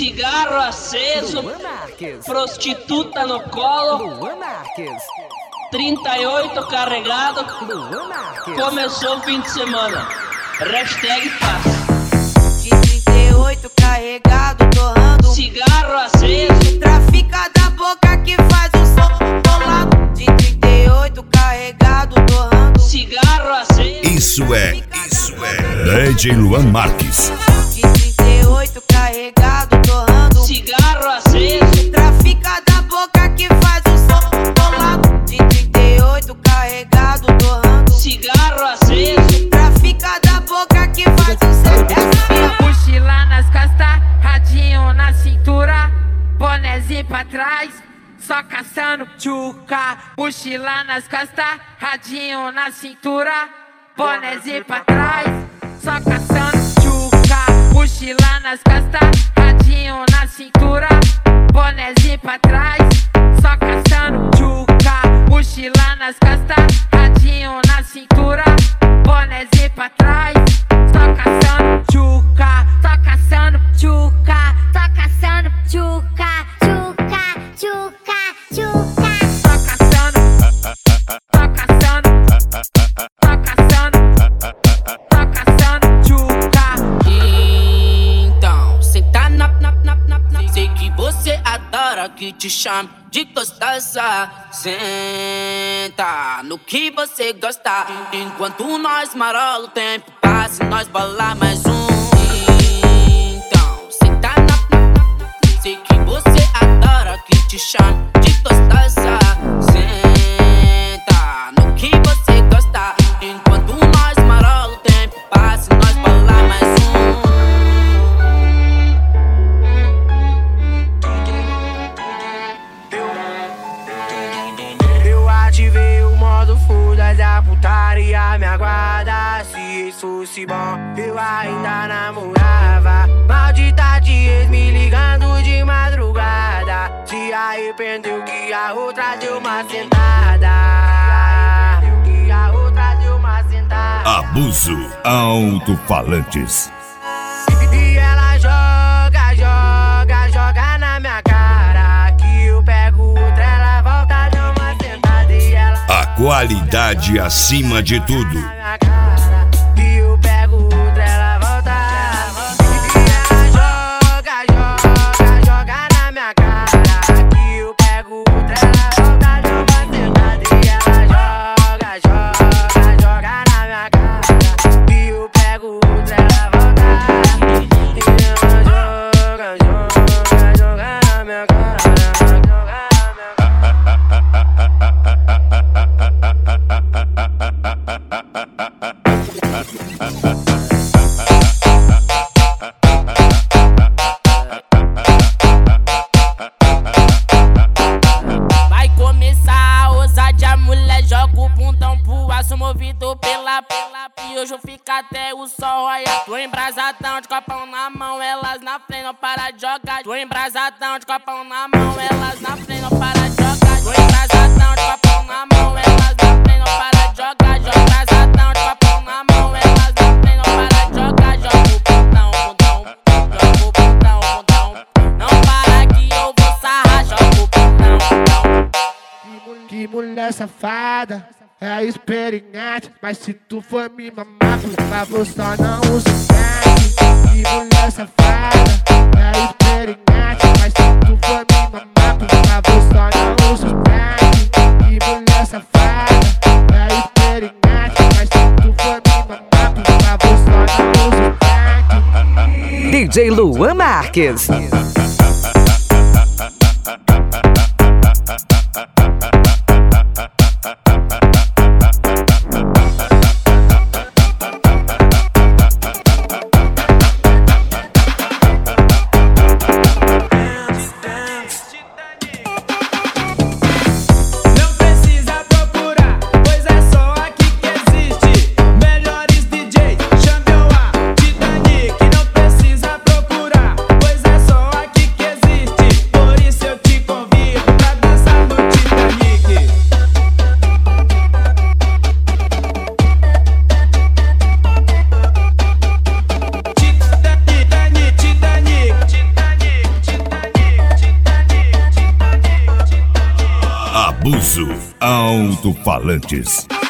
cigarro aceso, prostituta no colo, 38 carregado, começou o fim de semana, hashtag paz. De 38 carregado, torrando cigarro aceso, trafica da boca que faz o som colado. De 38 carregado, torrando cigarro aceso. Isso é DJ Luan Marques. De 38 carregado, torrando cigarro aceso, trafica da boca que faz o som colado. De 38 carregado, torrando cigarro aceso, trafica da boca que faz o som. Mochila nas costas, radinho na cintura, bonezinho pra trás, só caçando tchuca. Mochila nas costas, radinho na cintura, bonezinho pra trás, só caçando tchuca. Mochila nas costas, radinho na cintura, bonezinho pra trás, só caçando tchuca. Mochila nas costas, radinho na cintura, bonezinho pra trás, só caçando tchuca. Só caçando tchuca, só caçando tchuca, tchuca, tchuca, tchuca. Só caçando, só caçando, só caçando, só caçando tchuca. Então, senta na. Sei que você adora que te chame de gostosa. Senta no que você gosta. Enquanto nós marola o tempo passa e nós bola mais um. Então, senta na. Sei que você adora que te chame de gostosa. Senta no que você gosta. Enquanto nós marola o tempo passa e nós bola mais um. Eu ativei o modo full da putaria, me aguarda. Se isso fosse bom, eu ainda namorava. Maldita de ex me ligando de madrugada. Se arrependeu que a outra deu uma sentada. Que a outra deu uma sentada. Abuso Alto-Falantes. E ela joga na minha cara. Que eu pego outra, ela volta, deu uma sentada. E ela A qualidade acima de tudo. na minha cara. Que eu pego outra, ela volta. E ela joga na minha cara. Que eu pego outra, ela volta, deu uma sentada. E ela joga na minha cara. Que eu pego outra, ela volta. E ela joga na minha cara. Vai começar a ousadia, mulher, joga o bundão pro aço movido pela. E hoje eu fico até o sol raiar. Tô embrasadão de copão na mão, elas na frente não para de jogar. Tô embrasadão de copão na mão, elas na frente não para de jogar. Tô embrasadão de copão na mão, elas na frente não para de jogar. Joga embrasadão de copão na mão, elas na frente não para de jogar. Joga o bundão, joga o bundão. Não para que eu vou sarrar, joga o bundão. Que mulher safada, é experiente. Mas se tu for me mamar, por favor, só não use crack. Que mulher safada, é experiente. Mas se tu for me mamar, por favor, só não use crack. Que mulher safada, é experiente. Mas se tu for me mamar, por favor, só não use crack. DJ Luan Marques. Não precisa procurar, pois é só aqui que existe. Melhores DJ, chame o A, Titanic. Não precisa procurar, pois é só aqui Abuso Alto-Falantes.